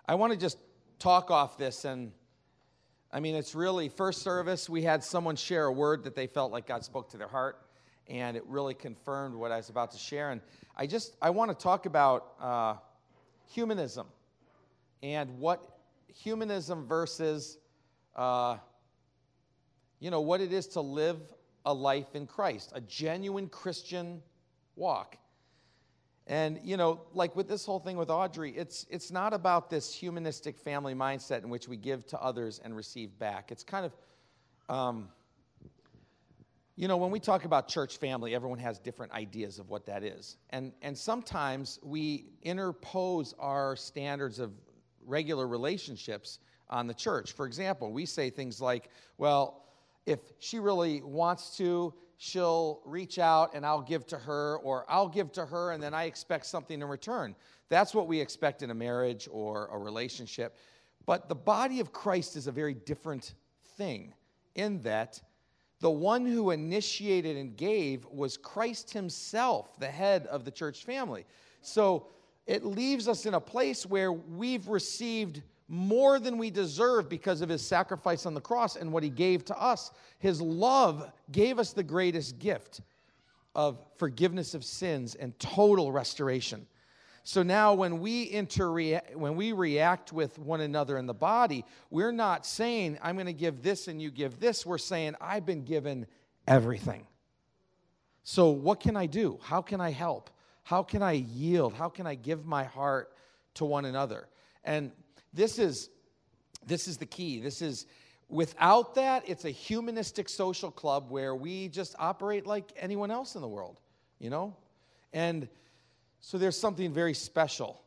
I want to just talk off this, and I mean, it's really, first service, we had someone share a word that they felt like God spoke to their heart, and it really confirmed what I was about to share. And I want to talk about humanism, and what humanism versus, what it is to live a life in Christ, a genuine Christian walk. And, like with this whole thing with Audrey, it's not about this humanistic family mindset in which we give to others and receive back. It's kind of, when we talk about church family, everyone has different ideas of what that is. And sometimes we interpose our standards of regular relationships on the church. For example, we say things like, well, if she really wants to, she'll reach out and I'll give to her, or I'll give to her and then I expect something in return. That's what we expect in a marriage or a relationship. But the body of Christ is a very different thing in that the one who initiated and gave was Christ himself, the head of the church family. So it leaves us in a place where we've received more than we deserve because of his sacrifice on the cross and what he gave to us. His love gave us the greatest gift of forgiveness of sins and total restoration. So now when we react with one another in the body, we're not saying, I'm going to give this and you give this. We're saying, I've been given everything. So what can I do? How can I help? How can I yield? How can I give my heart to one another? And this is the key. Without that, it's a humanistic social club where we just operate like anyone else in the world, And so there's something very special,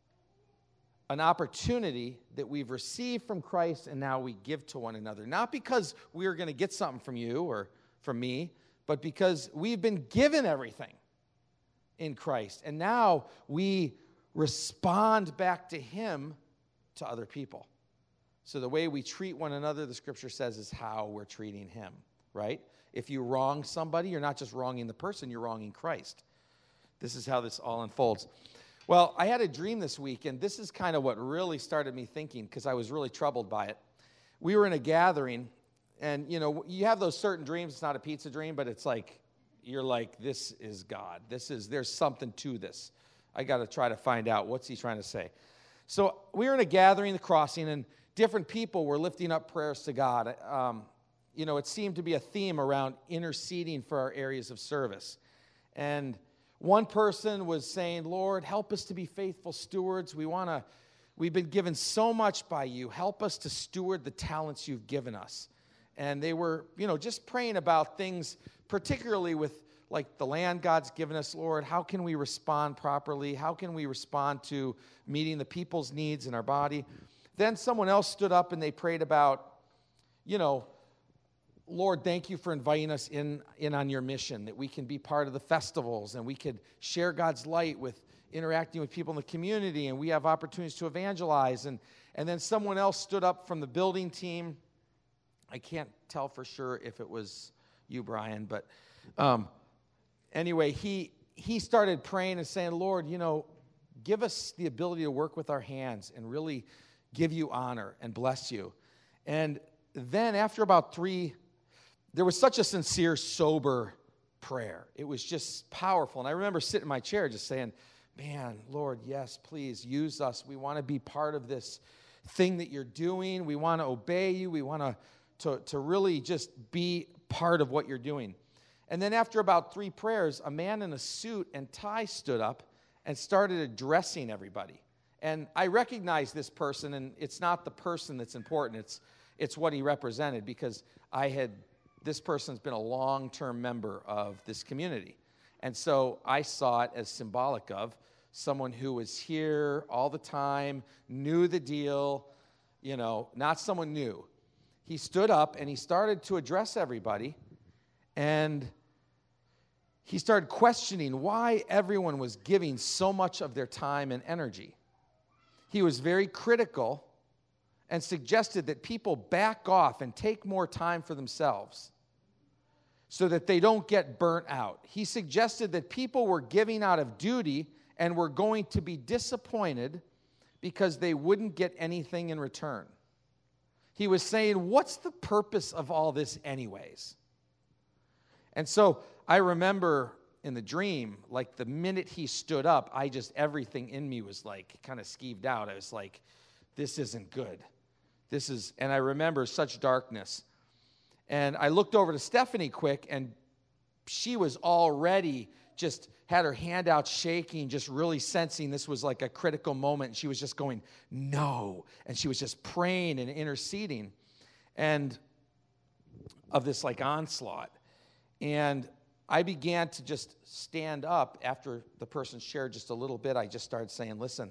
an opportunity that we've received from Christ and now we give to one another. Not because we're going to get something from you or from me, but because we've been given everything in Christ. And now we respond back to him to other people. So the way we treat one another, the scripture says, is how we're treating him, right? If you wrong somebody, you're not just wronging the person, you're wronging Christ. This is how this all unfolds. Well, I had a dream this week, and this is kind of what really started me thinking, because I was really troubled by it. We were in a gathering, and, you have those certain dreams. It's not a pizza dream, but it's like, you're like, this is God. There's something to this. I got to try to find out, what's he trying to say? So we were in a gathering, the crossing, and different people were lifting up prayers to God. It seemed to be a theme around interceding for our areas of service. And one person was saying, Lord, help us to be faithful stewards. We've been given so much by you. Help us to steward the talents you've given us. And they were, just praying about things, particularly with like the land God's given us, Lord. How can we respond properly? How can we respond to meeting the people's needs in our body? Then someone else stood up and they prayed about, Lord, thank you for inviting us in on your mission, that we can be part of the festivals and we could share God's light with interacting with people in the community, and we have opportunities to evangelize. And then someone else stood up from the building team. I can't tell for sure if it was you, Brian, but anyway, he started praying and saying, Lord, give us the ability to work with our hands and really give you honor and bless you. And then after about 3, there was such a sincere, sober prayer. It was just powerful. And I remember sitting in my chair just saying, man, Lord, yes, please use us. We want to be part of this thing that you're doing. We want to obey you. We want to really just be part of what you're doing. And then after about 3 prayers, a man in a suit and tie stood up and started addressing everybody. And I recognized this person, and it's not the person that's important. It's what he represented, because this person's been a long-term member of this community. And so I saw it as symbolic of someone who was here all the time, knew the deal, not someone new. He stood up and he started to address everybody, and he started questioning why everyone was giving so much of their time and energy. He was very critical and suggested that people back off and take more time for themselves so that they don't get burnt out. He suggested that people were giving out of duty and were going to be disappointed because they wouldn't get anything in return. He was saying, what's the purpose of all this anyways? And so I remember in the dream, like the minute he stood up, everything in me was like kind of skeeved out. I was like, this isn't good. And I remember such darkness. And I looked over to Stephanie quick, and she was already just had her hand out shaking, just really sensing this was like a critical moment. And she was just going, no. And she was just praying and interceding and of this like onslaught. And I began to just stand up after the person shared just a little bit. I just started saying, listen,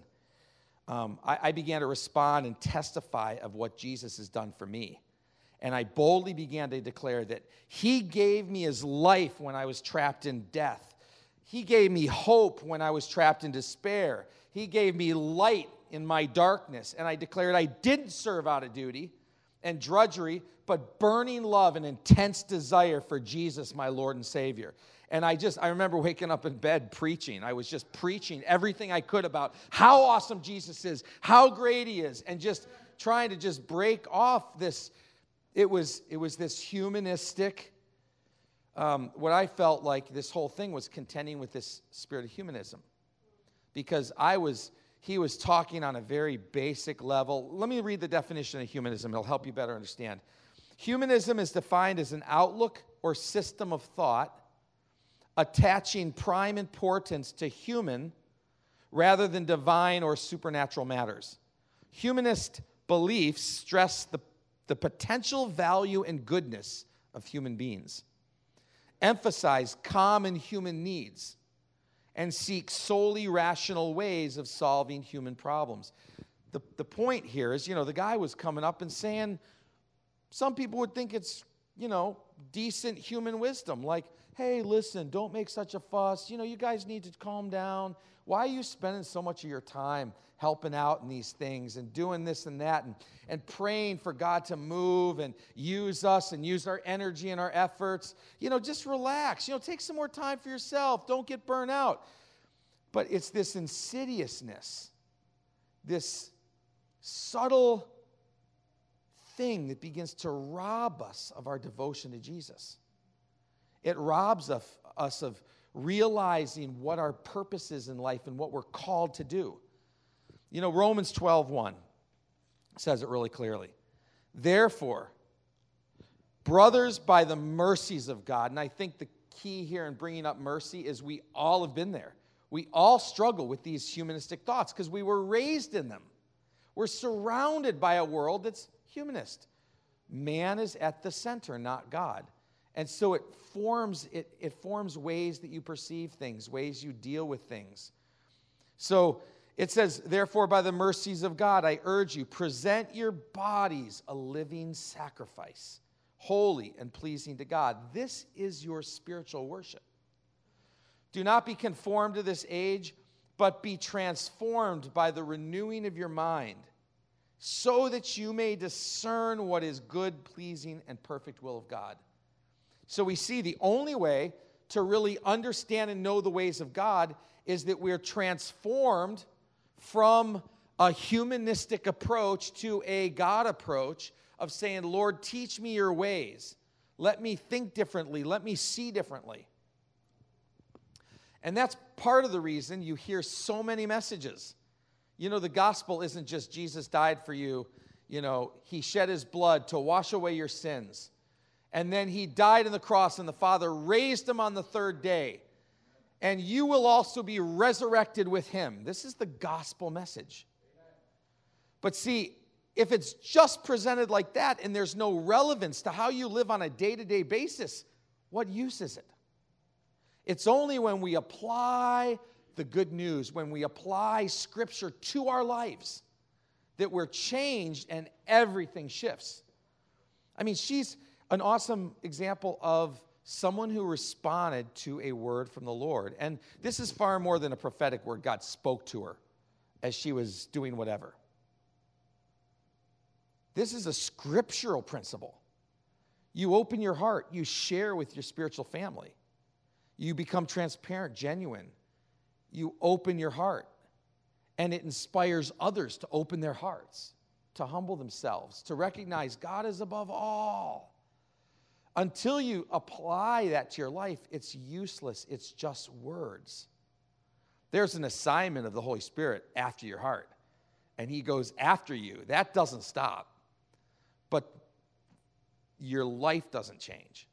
I began to respond and testify of what Jesus has done for me. And I boldly began to declare that he gave me his life when I was trapped in death. He gave me hope when I was trapped in despair. He gave me light in my darkness. And I declared I didn't serve out of duty and drudgery, but burning love and intense desire for Jesus, my Lord and Savior. And I remember waking up in bed preaching. I was just preaching everything I could about how awesome Jesus is, how great he is, and just trying to just break off this. It was this humanistic, what I felt like this whole thing was contending with this spirit of humanism. Because he was talking on a very basic level. Let me read the definition of humanism. It'll help you better understand. Humanism is defined as an outlook or system of thought attaching prime importance to human rather than divine or supernatural matters. Humanist beliefs stress the potential value and goodness of human beings, emphasize common human needs, and seek solely rational ways of solving human problems. The point here is, the guy was coming up and saying, some people would think it's, decent human wisdom, like, hey, listen, don't make such a fuss. You guys need to calm down. Why are you spending so much of your time helping out in these things and doing this and that and praying for God to move and use us and use our energy and our efforts? Just relax. Take some more time for yourself. Don't get burnt out. But it's this insidiousness, this subtle thing that begins to rob us of our devotion to Jesus. It robs us of realizing what our purpose is in life and what we're called to do. Romans 12:1 says it really clearly. Therefore, brothers, by the mercies of God, and I think the key here in bringing up mercy is we all have been there. We all struggle with these humanistic thoughts because we were raised in them. We're surrounded by a world that's humanist. Man is at the center, not God. And so it forms ways that you perceive things, ways you deal with things. So it says, therefore, by the mercies of God, I urge you, present your bodies a living sacrifice, holy and pleasing to God. This is your spiritual worship. Do not be conformed to this age, but be transformed by the renewing of your mind, so that you may discern what is good, pleasing, and perfect will of God. So we see the only way to really understand and know the ways of God is that we're transformed from a humanistic approach to a God approach of saying, Lord, teach me your ways. Let me think differently. Let me see differently. And that's part of the reason you hear so many messages. The gospel isn't just Jesus died for you. He shed his blood to wash away your sins. And then he died on the cross, and the Father raised him on the third day. And you will also be resurrected with him. This is the gospel message. But see, if it's just presented like that and there's no relevance to how you live on a day-to-day basis, what use is it? It's only when we apply the good news, when we apply Scripture to our lives, that we're changed and everything shifts. I mean, she's an awesome example of someone who responded to a word from the Lord. And this is far more than a prophetic word. God spoke to her as she was doing whatever. This is a scriptural principle. You open your heart. You share with your spiritual family. You become transparent, genuine. You open your heart. And it inspires others to open their hearts, to humble themselves, to recognize God is above all. Until you apply that to your life, it's useless. It's just words. There's an assignment of the Holy Spirit after your heart, and he goes after you. That doesn't stop. But your life doesn't change.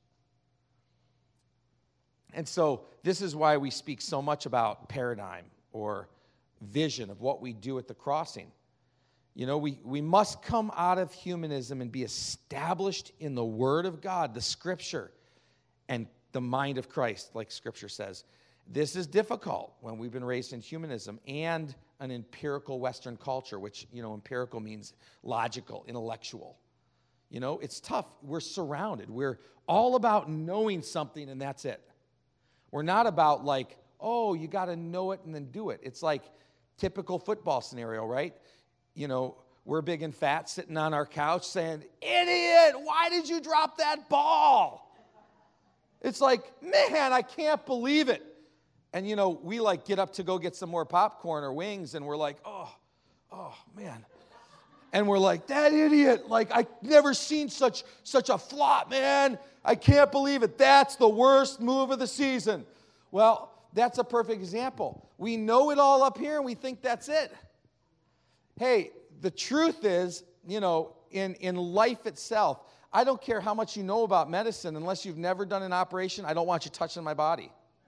And so this is why we speak so much about paradigm or vision of what we do at the crossing. You know, we must come out of humanism and be established in the Word of God, the Scripture, and the mind of Christ, like Scripture says. This is difficult when we've been raised in humanism and an empirical Western culture, which, you know, empirical means logical, intellectual. You know, it's tough. We're surrounded. We're all about knowing something, and that's it. We're not about like, oh, you got to know it and then do it. It's like typical football scenario, right? You know, we're big and fat sitting on our couch saying, idiot, why did you drop that ball? It's like, man, I can't believe it. And, you know, we like get up to go get some more popcorn or wings, and we're like, oh, man. And we're like, that idiot, like, I've never seen such a flop, man. I can't believe it. That's the worst move of the season. Well, that's a perfect example. We know it all up here, and we think that's it. Hey, the truth is, you know, in life itself, I don't care how much you know about medicine. Unless you've never done an operation, I don't want you touching my body.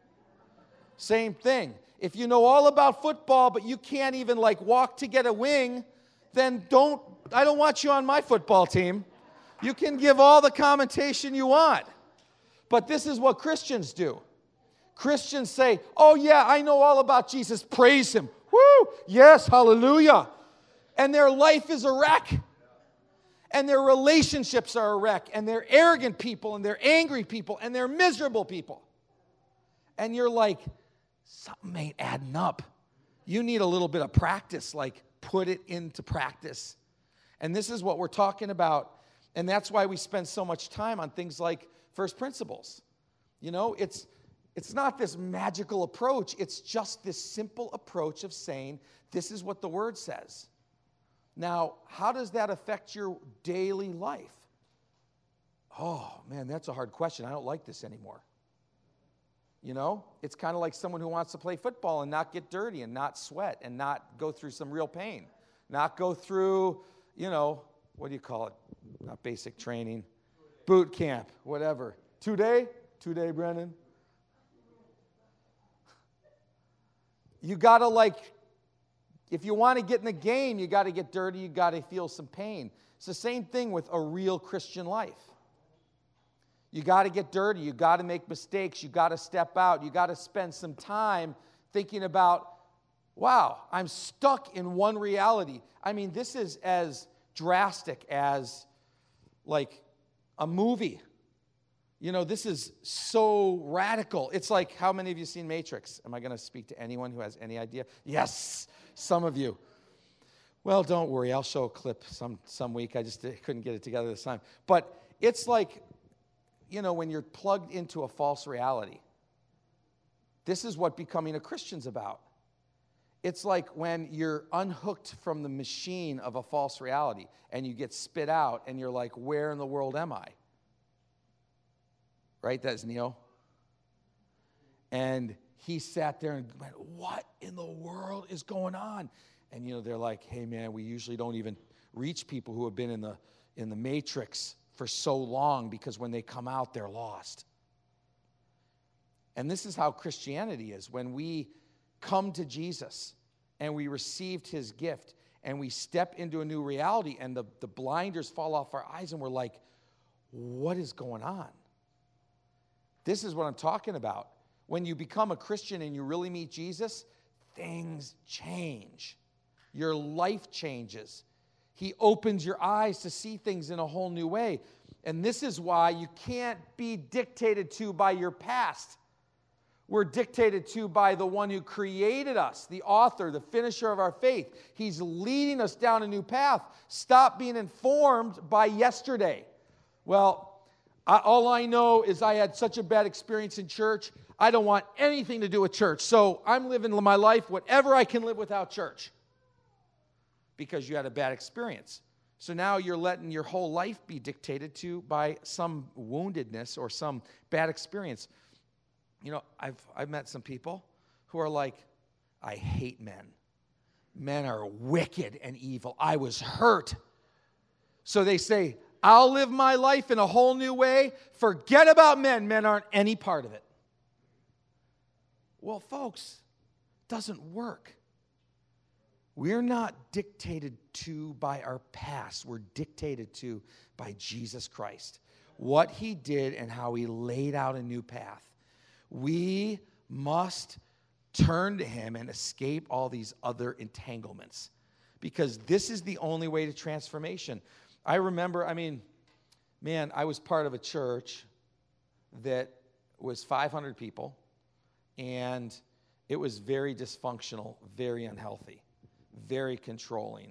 Same thing. If you know all about football, but you can't even like walk to get a wing, then I don't want you on my football team. You can give all the commentation you want. But this is what Christians do. Christians say, oh yeah, I know all about Jesus. Praise him. Woo! Yes, hallelujah. And their life is a wreck. And their relationships are a wreck. And they're arrogant people, and they're angry people, and they're miserable people. And you're like, something ain't adding up. You need a little bit of practice, like put it into practice. And this is what we're talking about. And that's why we spend so much time on things like first principles. You know, it's not this magical approach. It's just this simple approach of saying, this is what the Word says. Now, how does that affect your daily life? Oh, man, that's a hard question. I don't like this anymore. You know, it's kind of like someone who wants to play football and not get dirty and not sweat and not go through some real pain. Not go through, you know, what do you call it? Not basic training. Boot camp, whatever. 2-day? 2-day, Brennan. You got to like, if you want to get in the game, you got to get dirty, you got to feel some pain. It's the same thing with a real Christian life. You got to get dirty. You got to make mistakes. You got to step out. You got to spend some time thinking about, wow, I'm stuck in one reality. I mean, this is as drastic as like a movie. You know, this is so radical. It's like, how many of you seen Matrix? Am I going to speak to anyone who has any idea? Yes, some of you. Well, don't worry. I'll show a clip some week. I just couldn't get it together this time. But it's like, you know, when you're plugged into a false reality. This is what becoming a Christian's about. It's like when you're unhooked from the machine of a false reality and you get spit out and you're like, where in the world am I? Right? That's Neo. And he sat there and went, what in the world is going on? And, you know, they're like, hey, man, we usually don't even reach people who have been in the matrix for so long, because when they come out, they're lost. And this is how Christianity is. When we come to Jesus and we received his gift and we step into a new reality and the blinders fall off our eyes and we're like, what is going on? This is what I'm talking about. When you become a Christian and you really meet Jesus, things change. Your life changes. He opens your eyes to see things in a whole new way. And this is why you can't be dictated to by your past. We're dictated to by the one who created us, the author, the finisher of our faith. He's leading us down a new path. Stop being informed by yesterday. Well, all I know is I had such a bad experience in church. I don't want anything to do with church. So I'm living my life whatever I can live without church. because you had a bad experience. So now you're letting your whole life be dictated to by some woundedness or some bad experience. You know, I've met some people who are like, I hate men. Men are wicked and evil. I was hurt. So they say, I'll live my life in a whole new way. Forget about men. Men aren't any part of it. Well, folks, it doesn't work. We're not dictated to by our past. We're dictated to by Jesus Christ. What he did and how he laid out a new path. We must turn to him and escape all these other entanglements, because this is the only way to transformation. I remember, I was part of a church that was 500 people, and it was very dysfunctional, very unhealthy, very controlling.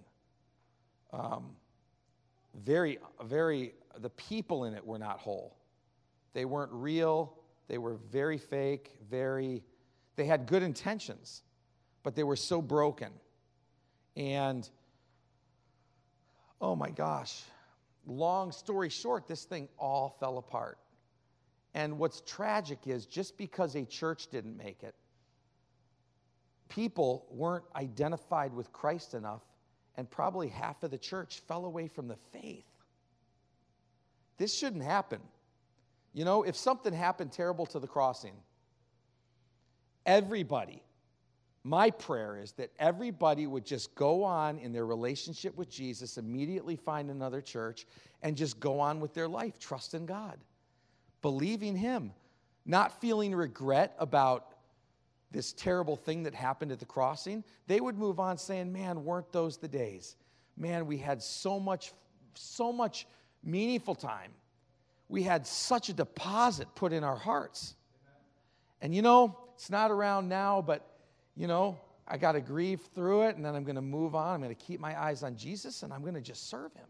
The people in it were not whole. They weren't real. They were very fake, they had good intentions, but they were so broken. And, oh my gosh, long story short, this thing all fell apart. And what's tragic is just because a church didn't make it, people weren't identified with Christ enough, and probably half of the church fell away from the faith. This shouldn't happen. You know, if something happened terrible to the Crossing, everybody, my prayer is that everybody would just go on in their relationship with Jesus, immediately find another church, and just go on with their life, trusting God, believing him, not feeling regret about this terrible thing that happened at the Crossing. They would move on saying, man, weren't those the days? Man, we had so much meaningful time. We had such a deposit put in our hearts. And you know, it's not around now, but you know, I got to grieve through it, and then I'm going to move on. I'm going to keep my eyes on Jesus, and I'm going to just serve him.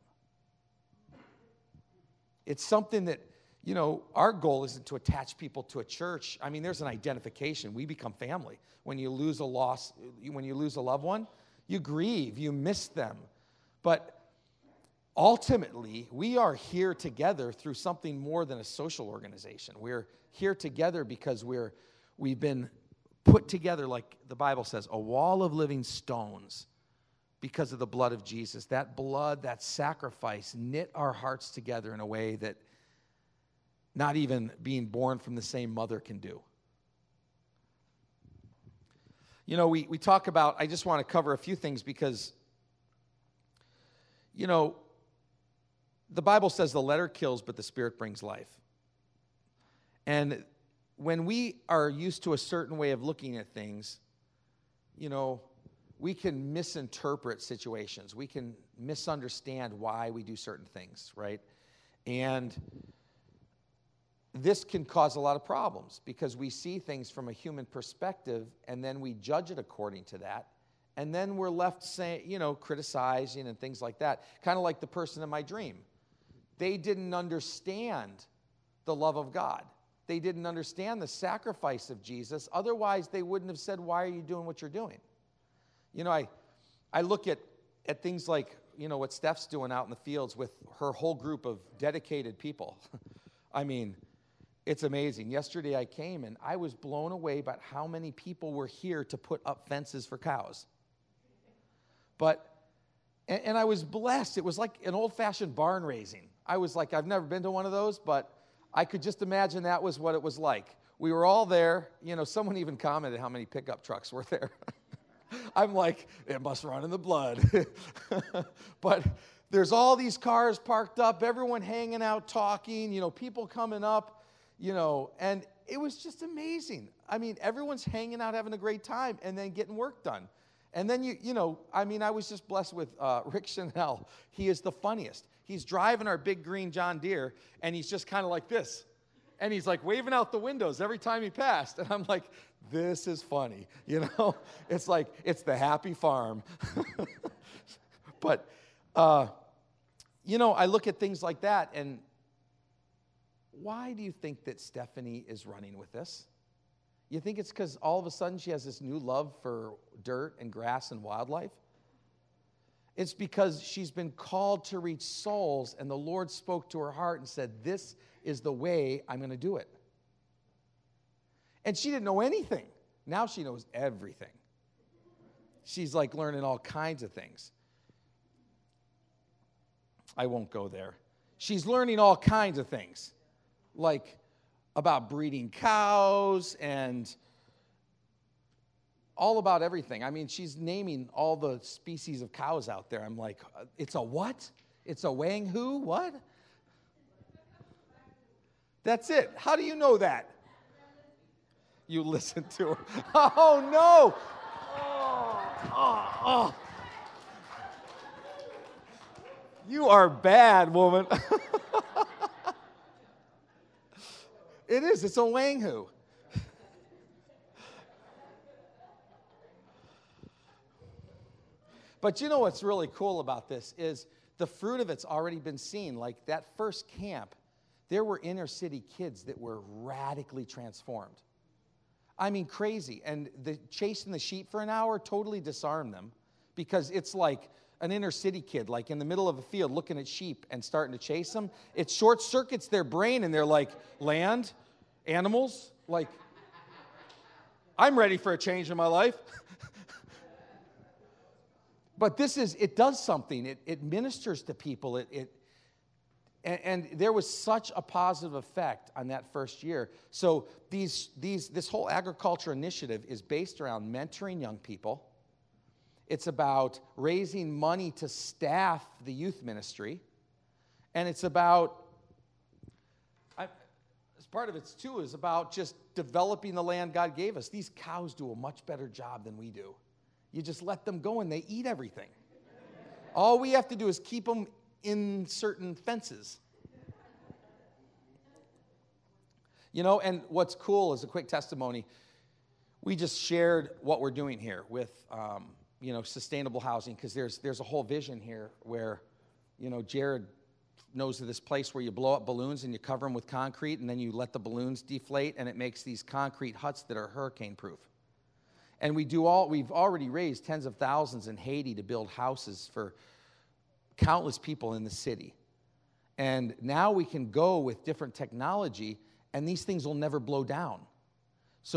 It's something that, you know, our goal isn't to attach people to a church. I mean, there's an identification. We become family. When you lose a loved one, you grieve, you miss them. But ultimately, we are here together through something more than a social organization. We're here together because we've been put together, like the Bible says, a wall of living stones because of the blood of Jesus. That blood, that sacrifice, knit our hearts together in a way that not even being born from the same mother can do. You know, we talk about, I just want to cover a few things because, you know, the Bible says the letter kills, but the Spirit brings life. And when we are used to a certain way of looking at things, you know, we can misinterpret situations. We can misunderstand why we do certain things, right? And this can cause a lot of problems because we see things from a human perspective and then we judge it according to that. And then we're left saying, you know, criticizing and things like that. Kind of like the person in my dream. They didn't understand the love of God. They didn't understand the sacrifice of Jesus. Otherwise, they wouldn't have said, why are you doing what you're doing? You know, I look at things like, you know, what Steph's doing out in the fields with her whole group of dedicated people. I mean, it's amazing. Yesterday I came and I was blown away by how many people were here to put up fences for cows. And I was blessed. It was like an old-fashioned barn raising. I was like, I've never been to one of those, but I could just imagine that was what it was like. We were all there. You know, someone even commented how many pickup trucks were there. I'm like, it must run in the blood. But there's all these cars parked up, everyone hanging out, talking, you know, people coming up, you know, and it was just amazing. I mean, everyone's hanging out, having a great time, and then getting work done. And then, you know, I mean, I was just blessed with Rick Chanel. He is the funniest. He's driving our big green John Deere, and he's just kind of like this. And he's like waving out the windows every time he passed. And I'm like, this is funny. You know, it's like, it's the happy farm. But, you know, I look at things like that, and why do you think that Stephanie is running with this? You think it's because all of a sudden she has this new love for dirt and grass and wildlife? It's because she's been called to reach souls, and the Lord spoke to her heart and said, this is the way I'm going to do it. And she didn't know anything. Now she knows everything. She's like learning all kinds of things. I won't go there. She's learning all kinds of things, like about breeding cows and all about everything. I mean, she's naming all the species of cows out there. I'm like, it's a what? It's a Wanghu? What? That's it. How do you know that? You listen to her. Oh, no. Oh. You are bad, woman. It is. It's a Wanghu. But you know what's really cool about this is the fruit of it's already been seen. Like that first camp, there were inner city kids that were radically transformed. I mean, crazy. And chasing the sheep for an hour totally disarmed them, because it's like an inner city kid, like in the middle of a field looking at sheep and starting to chase them. It short circuits their brain, and they're like, land, animals, like, I'm ready for a change in my life. But it does something. It ministers to people. And there was such a positive effect on that first year. So this whole agriculture initiative is based around mentoring young people. It's about raising money to staff the youth ministry. And it's about, as part of it too, is about just developing the land God gave us. These cows do a much better job than we do. You just let them go and they eat everything. All we have to do is keep them in certain fences. You know, and what's cool is a quick testimony. We just shared what we're doing here with, sustainable housing, because there's a whole vision here where, Jared knows of this place where you blow up balloons and you cover them with concrete, and then you let the balloons deflate, and it makes these concrete huts that are hurricane-proof. And we've already raised tens of thousands in Haiti to build houses for countless people in the city. And now we can go with different technology, and these things will never blow down. So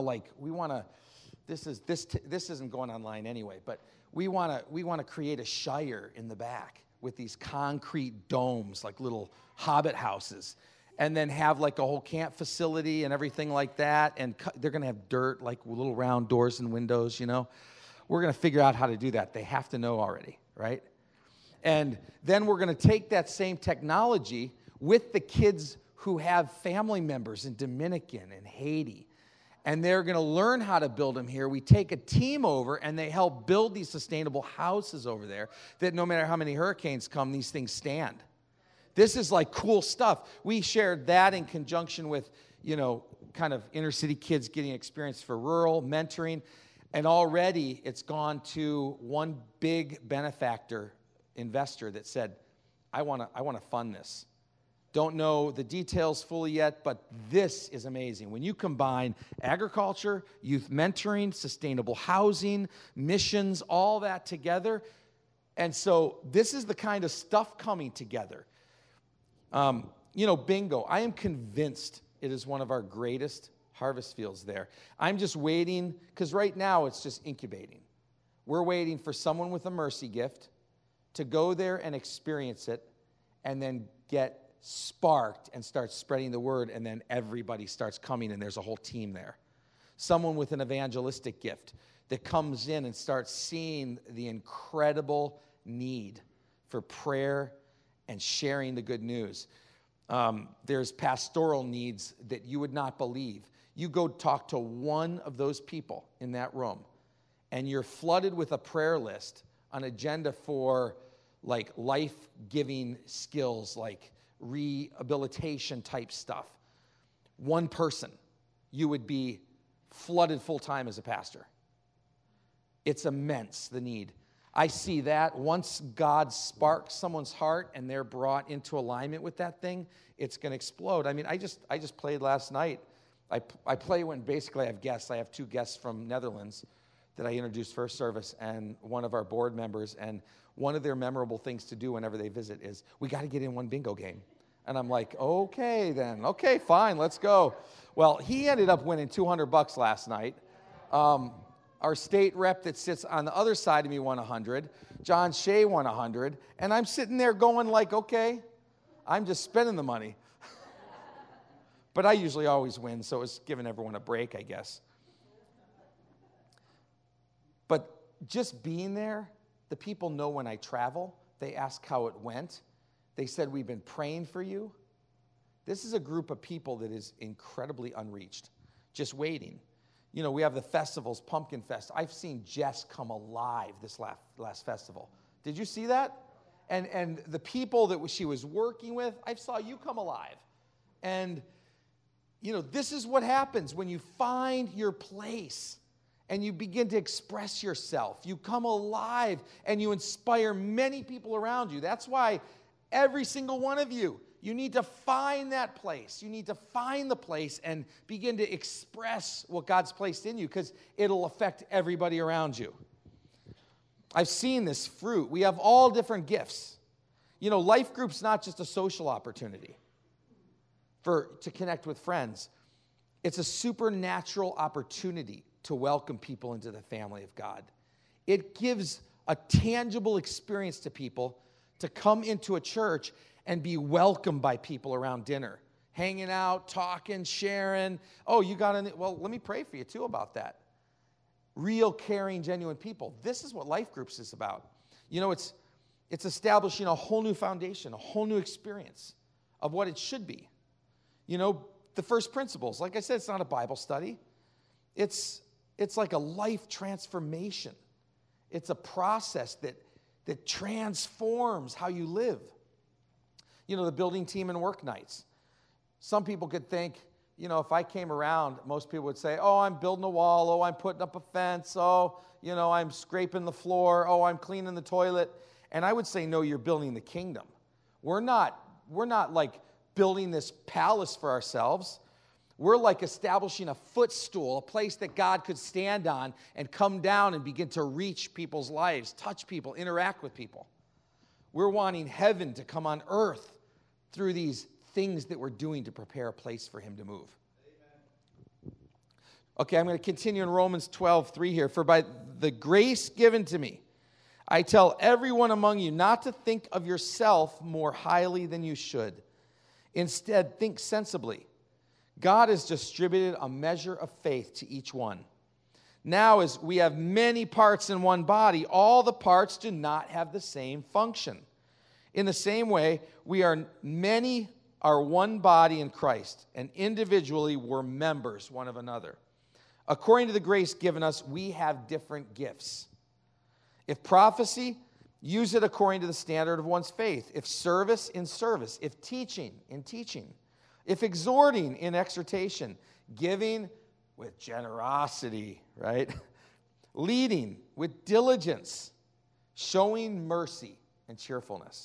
this isn't going online anyway, but we want to create a shire in the back with these concrete domes, like little hobbit houses, and then have like a whole camp facility and everything like that. And they're going to have dirt, like little round doors and windows, We're going to figure out how to do that. They have to know already, right? And then we're going to take that same technology with the kids who have family members in Dominican and Haiti, and they're going to learn how to build them here. We take a team over, and they help build these sustainable houses over there that no matter how many hurricanes come, these things stand. This is like cool stuff. We shared that in conjunction with, kind of inner city kids getting experience for rural mentoring. And already it's gone to one big benefactor investor that said, I want to fund this. Don't know the details fully yet, but this is amazing. When you combine agriculture, youth mentoring, sustainable housing, missions, all that together. And so this is the kind of stuff coming together. Bingo. I am convinced it is one of our greatest harvest fields there. I'm just waiting, because right now it's just incubating. We're waiting for someone with a mercy gift to go there and experience it, and then get sparked and start spreading the word, and then everybody starts coming, and there's a whole team there. Someone with an evangelistic gift that comes in and starts seeing the incredible need for prayer and sharing the good news. There's pastoral needs that you would not believe. You go talk to one of those people in that room, and you're flooded with a prayer list, an agenda for like life-giving skills, like rehabilitation type stuff. One person, you would be flooded full-time as a pastor. It's immense, the need. I see that once God sparks someone's heart and they're brought into alignment with that thing, it's going to explode. I mean, I just played last night. I play when basically I have guests. I have two guests from Netherlands that I introduced first service, and one of our board members, and one of their memorable things to do whenever they visit is, we got to get in one bingo game. And I'm like, okay then, okay, fine, let's go. Well, he ended up winning $200 last night. Our state rep that sits on the other side of me won 100. John Shea won 100. And I'm sitting there going like, okay, I'm just spending the money. But I usually always win, so it's giving everyone a break, I guess. But just being there, the people know when I travel. They ask how it went. They said, we've been praying for you. This is a group of people that is incredibly unreached, just waiting. You know, we have the festivals, Pumpkin Fest. I've seen Jess come alive this last festival. Did you see that? And the people that she was working with, I saw you come alive. And, you know, this is what happens when you find your place and you begin to express yourself. You come alive and you inspire many people around you. That's why every single one of you, you need to find that place. You need to find the place and begin to express what God's placed in you, because it'll affect everybody around you. I've seen this fruit. We have all different gifts. You know, life group's not just a social opportunity to connect with friends. It's a supernatural opportunity to welcome people into the family of God. It gives a tangible experience to people to come into a church and be welcomed by people around dinner, hanging out, talking, sharing. Oh, you got any? Well, let me pray for you too about that. Real, caring, genuine people. This is what life groups is about. You know, it's establishing a whole new foundation, a whole new experience of what it should be. You know, the first principles. Like I said, it's not a Bible study. It's like a life transformation. It's a process that transforms how you live. You know, the building team and work nights. Some people could think, you know, if I came around, most people would say, oh, I'm building a wall. Oh, I'm putting up a fence. Oh, you know, I'm scraping the floor. Oh, I'm cleaning the toilet. And I would say, no, you're building the kingdom. We're not like building this palace for ourselves. We're like establishing a footstool, a place that God could stand on and come down and begin to reach people's lives, touch people, interact with people. We're wanting heaven to come on earth through these things that we're doing to prepare a place for him to move. Amen. Okay, I'm going to continue in Romans 12:3 here. For by the grace given to me, I tell everyone among you not to think of yourself more highly than you should. Instead, think sensibly. God has distributed a measure of faith to each one. Now, as we have many parts in one body, all the parts do not have the same function. In the same way, we are one body in Christ, and individually we're members one of another. According to the grace given us, we have different gifts. If prophecy, use it according to the standard of one's faith. If service, in service. If teaching, in teaching. If exhorting, in exhortation. Giving, with generosity, right? Leading, with diligence. Showing mercy and cheerfulness.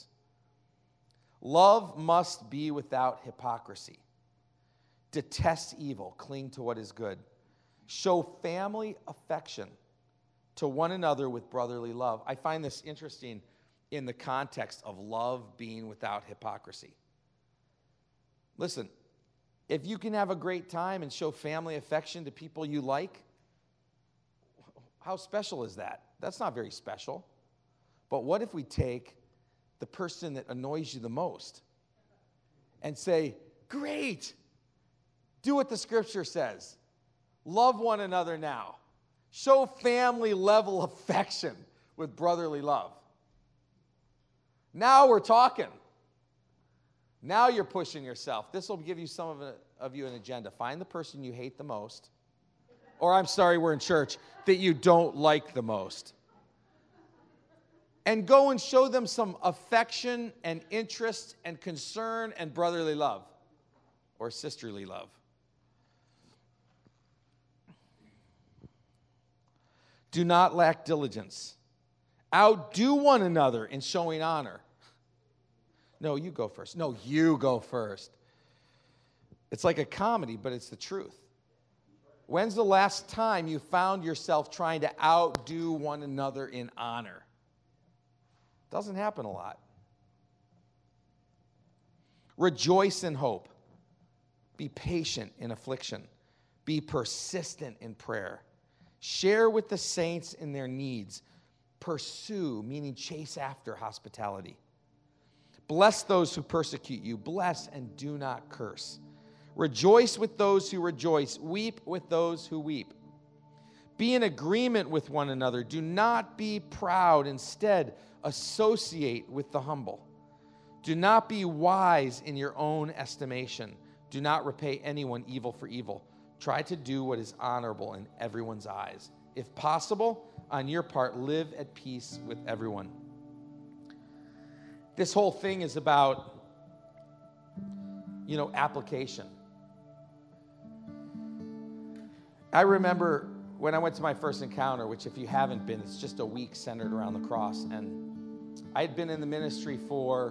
Love must be without hypocrisy. Detest evil, cling to what is good. Show family affection to one another with brotherly love. I find this interesting in the context of love being without hypocrisy. Listen, if you can have a great time and show family affection to people you like, how special is that? That's not very special. But what if we take the person that annoys you the most and say, great, do what the scripture says. Love one another now. Show family level affection with brotherly love. Now we're talking. Now you're pushing yourself. This will give you some of you an agenda. Find the person you hate the most, or I'm sorry, we're in church, that you don't like the most. And go and show them some affection and interest and concern and brotherly love or sisterly love. Do not lack diligence. Outdo one another in showing honor. No, you go first. No, you go first. It's like a comedy, but it's the truth. When's the last time you found yourself trying to outdo one another in honor? Doesn't happen a lot. Rejoice in hope. Be patient in affliction. Be persistent in prayer. Share with the saints in their needs. Pursue, meaning chase after hospitality. Bless those who persecute you. Bless and do not curse. Rejoice with those who rejoice. Weep with those who weep. Be in agreement with one another. Do not be proud. Instead, associate with the humble. Do not be wise in your own estimation. Do not repay anyone evil for evil. Try to do what is honorable in everyone's eyes. If possible, on your part, live at peace with everyone. This whole thing is about, application. I remember when I went to my first encounter, which if you haven't been, it's just a week centered around the cross. And I had been in the ministry for,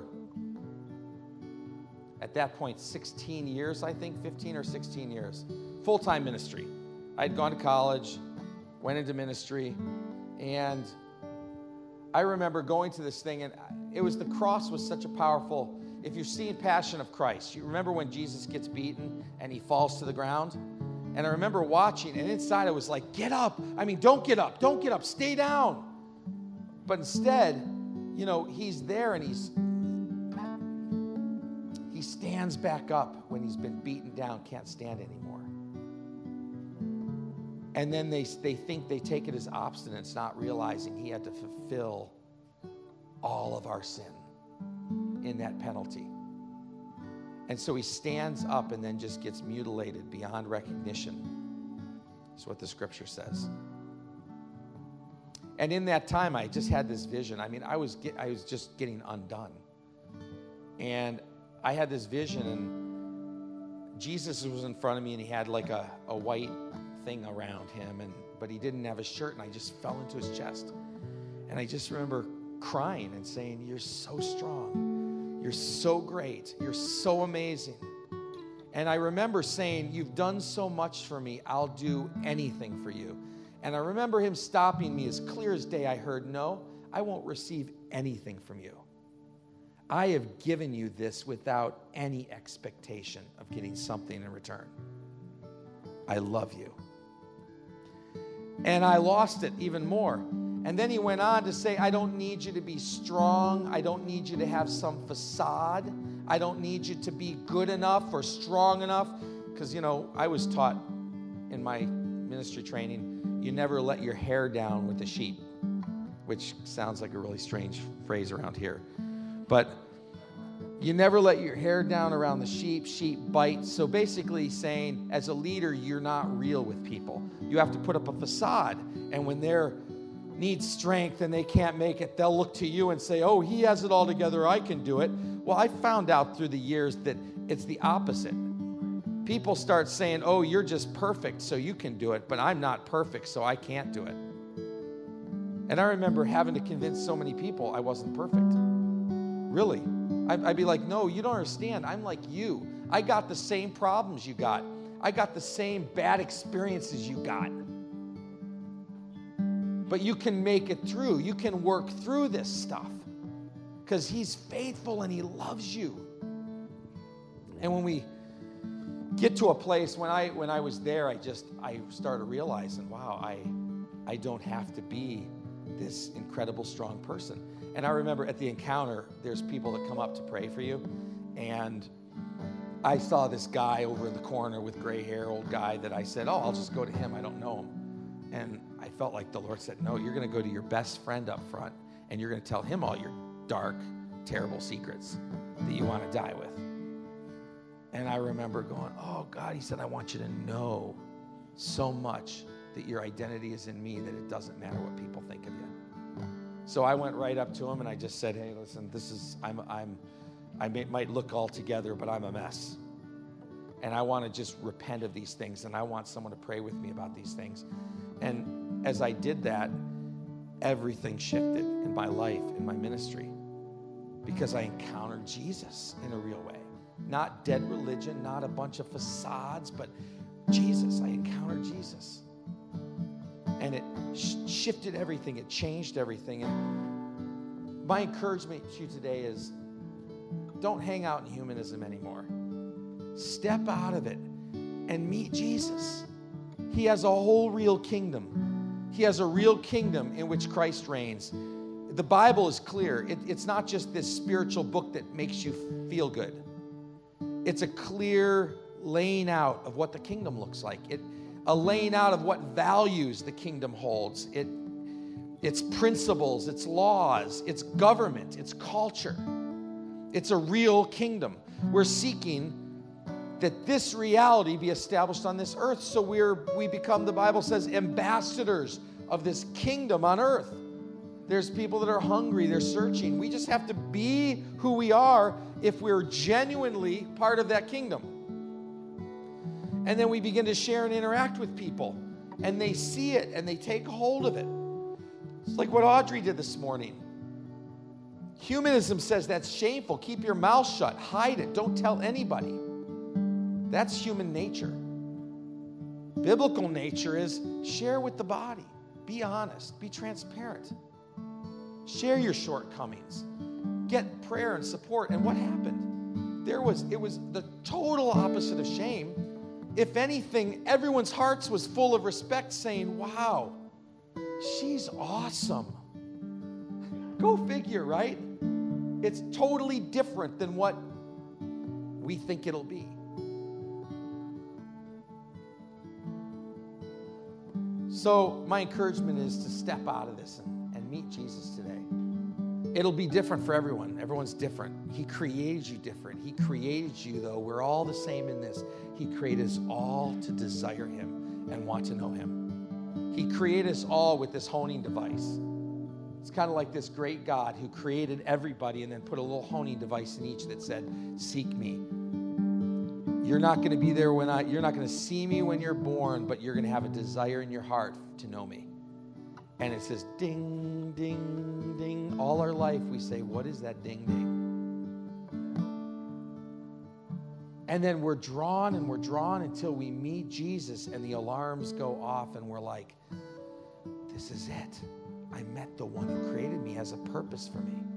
at that point, 16 years, I think, 15 or 16 years. Full-time ministry. I'd gone to college, went into ministry, and I remember going to this thing, and the cross was such a powerful, if you've seen Passion of Christ, you remember when Jesus gets beaten and he falls to the ground? And I remember watching, and inside I was like, get up. Don't get up, stay down. But instead, he's there and he stands back up when he's been beaten down, can't stand anymore. And then they think they take it as obstinance, not realizing he had to fulfill all of our sin in that penalty. And so he stands up and then just gets mutilated beyond recognition. That's what the scripture says. And in that time, I just had this vision. I was just getting undone. And I had this vision, and Jesus was in front of me, and he had like a white thing around him, but he didn't have a shirt, and I just fell into his chest. And I just remember crying and saying, you're so strong. You're so great. You're so amazing. And I remember saying, you've done so much for me. I'll do anything for you. And I remember him stopping me as clear as day. I heard, no, I won't receive anything from you. I have given you this without any expectation of getting something in return. I love you. And I lost it even more. And then he went on to say, I don't need you to be strong. I don't need you to have some facade. I don't need you to be good enough or strong enough. Because, I was taught in my ministry training, you never let your hair down with the sheep, which sounds like a really strange phrase around here. But you never let your hair down around the sheep. Sheep bite. So basically saying, as a leader, you're not real with people. You have to put up a facade. And when they're need strength and they can't make it, they'll look to you and say, oh, he has it all together, I can do it. Well, I found out through the years that it's the opposite. People start saying, oh, you're just perfect, so you can do it, but I'm not perfect, so I can't do it. And I remember having to convince so many people I wasn't perfect. Really. I'd be like, no, you don't understand. I'm like you. I got the same problems you got. I got the same bad experiences you got. But you can make it through. You can work through this stuff because he's faithful and he loves you. And when we get to a place, when I was there, I started realizing, wow, I don't have to be this incredible strong person. And I remember at the encounter, there's people that come up to pray for you. And I saw this guy over in the corner with gray hair, old guy, that I said, oh, I'll just go to him. I don't know him. And I felt like the Lord said, no, you're going to go to your best friend up front, and you're going to tell him all your dark, terrible secrets that you want to die with. And I remember going, oh, God, he said, I want you to know so much that your identity is in me that it doesn't matter what people think of you. So I went right up to him, and I just said, hey, listen, I might look all together, but I'm a mess. And I want to just repent of these things, and I want someone to pray with me about these things. And as I did that, everything shifted in my life, in my ministry, because I encountered Jesus in a real way. Not dead religion, not a bunch of facades, but Jesus. I encountered Jesus. And it shifted everything. It changed everything. And my encouragement to you today is don't hang out in humanism anymore. Step out of it and meet Jesus. He has a whole real kingdom. He has a real kingdom in which Christ reigns. The Bible is clear. It's not just this spiritual book that makes you feel good. It's a clear laying out of what the kingdom looks like. A laying out of what values the kingdom holds. Its principles, its laws, its government, its culture. It's a real kingdom. We're seeking that this reality be established on this earth. So we become, the Bible says, ambassadors of this kingdom on earth. There's people that are hungry, they're searching. We just have to be who we are if we're genuinely part of that kingdom. And then we begin to share and interact with people, and they see it and they take hold of it. It's like what Audrey did this morning. Humanism says that's shameful. Keep your mouth shut, hide it, don't tell anybody. That's human nature. Biblical nature is share with the body. Be honest, be transparent. Share your shortcomings. Get prayer and support. And what happened? It was the total opposite of shame. If anything, everyone's hearts was full of respect, saying, wow, she's awesome. Go figure, right? It's totally different than what we think it'll be. So my encouragement is to step out of this and meet Jesus today. It'll be different for everyone. Everyone's different. He created you different. He created you, though. We're all the same in this. He created us all to desire him and want to know him. He created us all with this honing device. It's kind of like this great God who created everybody and then put a little honing device in each that said, seek me. You're not going to be there you're not going to see me when you're born, but you're going to have a desire in your heart to know me. And it says ding, ding, ding. All our life we say, what is that ding, ding? And then we're drawn until we meet Jesus and the alarms go off and we're like, this is it. I met the one who created me, has a purpose for me.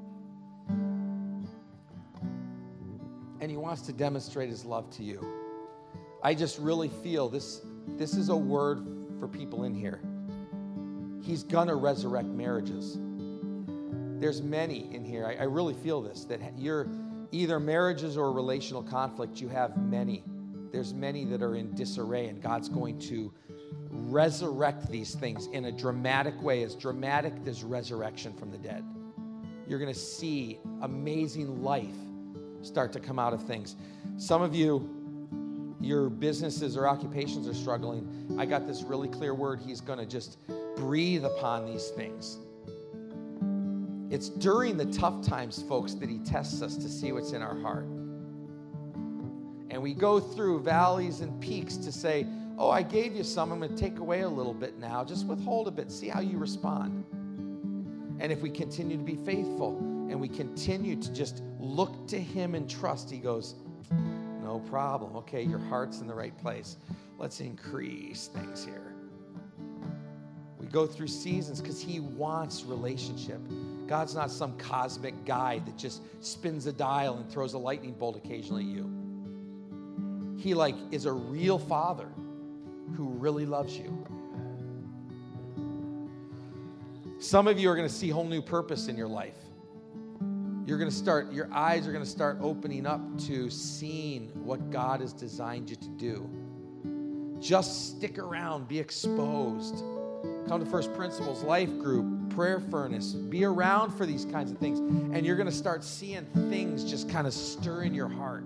And he wants to demonstrate his love to you. I just really feel this is a word for people in here. He's gonna resurrect marriages. There's many in here. I really feel this, that you're either marriages or relational conflict. You have many. There's many that are in disarray, and God's going to resurrect these things in a dramatic way, as dramatic as resurrection from the dead. You're going to see amazing life start to come out of things. Some of you, your businesses or occupations are struggling. I got this really clear word. He's going to just breathe upon these things. It's during the tough times, folks, that he tests us to see what's in our heart. And we go through valleys and peaks to say, oh, I gave you some. I'm going to take away a little bit now. Just withhold a bit. See how you respond. And if we continue to be faithful and we continue to just look to him and trust, he goes, no problem. Okay, your heart's in the right place. Let's increase things here. We go through seasons because he wants relationship. God's not some cosmic guy that just spins a dial and throws a lightning bolt occasionally at you. He is a real father who really loves you. Some of you are going to see whole new purpose in your life. Your eyes are going to start opening up to seeing what God has designed you to do. Just stick around, be exposed. Come to First Principles, Life Group, Prayer Furnace. Be around for these kinds of things. And you're going to start seeing things just kind of stir in your heart.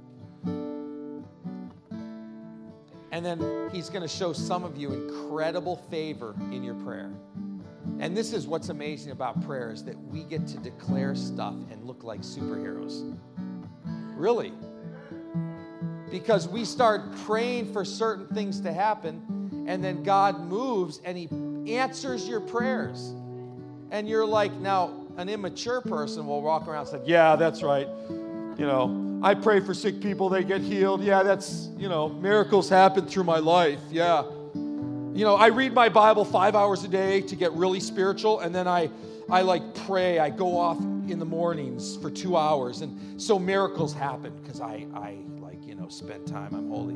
And then he's going to show some of you incredible favor in your prayer. And this is what's amazing about prayer, is that we get to declare stuff and look like superheroes. Really. Because we start praying for certain things to happen, and then God moves and he answers your prayers. And you're like, now, an immature person will walk around and say, yeah, that's right. I pray for sick people, they get healed. Yeah, that's, miracles happen through my life. Yeah. I read my Bible 5 hours a day to get really spiritual, and then I pray. I go off in the mornings for 2 hours, and so miracles happen because I spend time. I'm holy.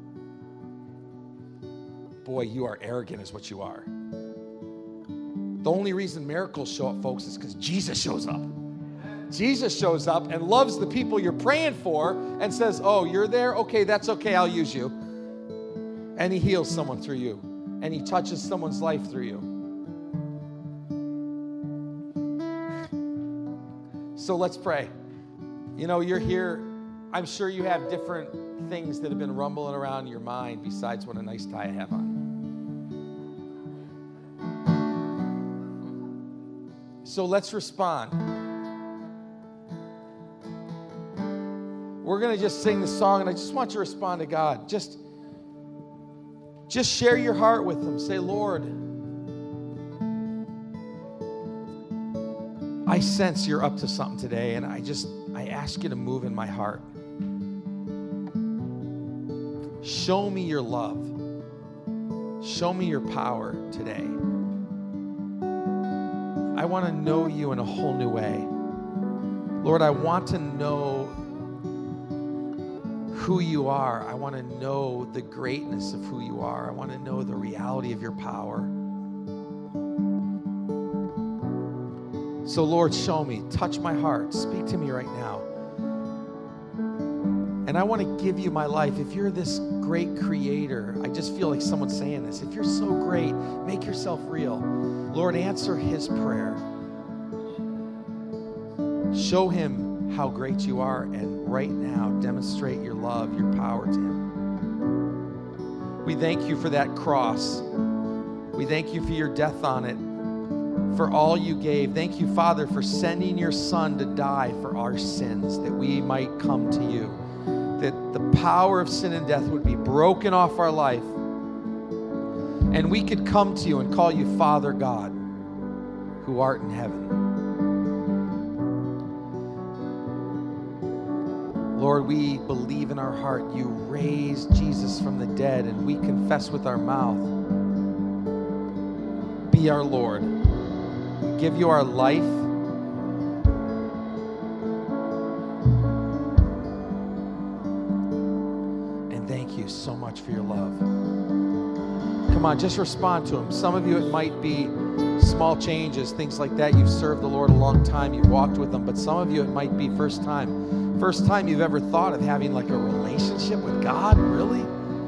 Boy, you are arrogant is what you are. The only reason miracles show up, folks, is because Jesus shows up. Jesus shows up and loves the people you're praying for and says, oh, you're there? Okay, that's okay, I'll use you. And he heals someone through you. And he touches someone's life through you. So let's pray. You're here. I'm sure you have different things that have been rumbling around your mind besides what a nice tie I have on. So let's respond. We're going to just sing the song, and I just want you to respond to God. Just share your heart with him. Say, Lord, I sense you're up to something today, and I ask you to move in my heart. Show me your love. Show me your power today. I want to know you in a whole new way. Lord, I want to know who you are. I want to know the greatness of who you are. I want to know the reality of your power. So, Lord, show me. Touch my heart. Speak to me right now. And I want to give you my life. If you're this great creator, I just feel like someone's saying this. If you're so great, make yourself real. Lord, answer his prayer. Show him how great you are, and right now demonstrate your love, your power to him. We thank you for that cross. We thank you for your death on it, for all you gave. Thank you, Father, for sending your Son to die for our sins, that we might come to you, that the power of sin and death would be broken off our life, and we could come to you and call you Father God, who art in heaven. Lord, we believe in our heart you raised Jesus from the dead, and we confess with our mouth, be our Lord. We give you our life. And thank you so much for your love. Come on, just respond to him. Some of you, it might be small changes, things like that. You've served the Lord a long time. You've walked with him. But some of you, it might be first time you've ever thought of having like a relationship with God. Really?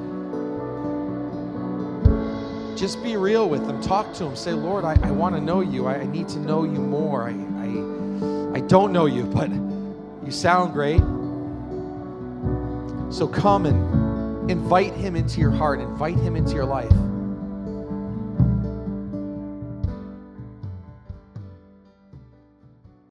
Just be real with him. Talk to him. Say, Lord, I want to know you. I need to know you more. I don't know you, but you sound great. So come and invite him into your heart. Invite him into your life.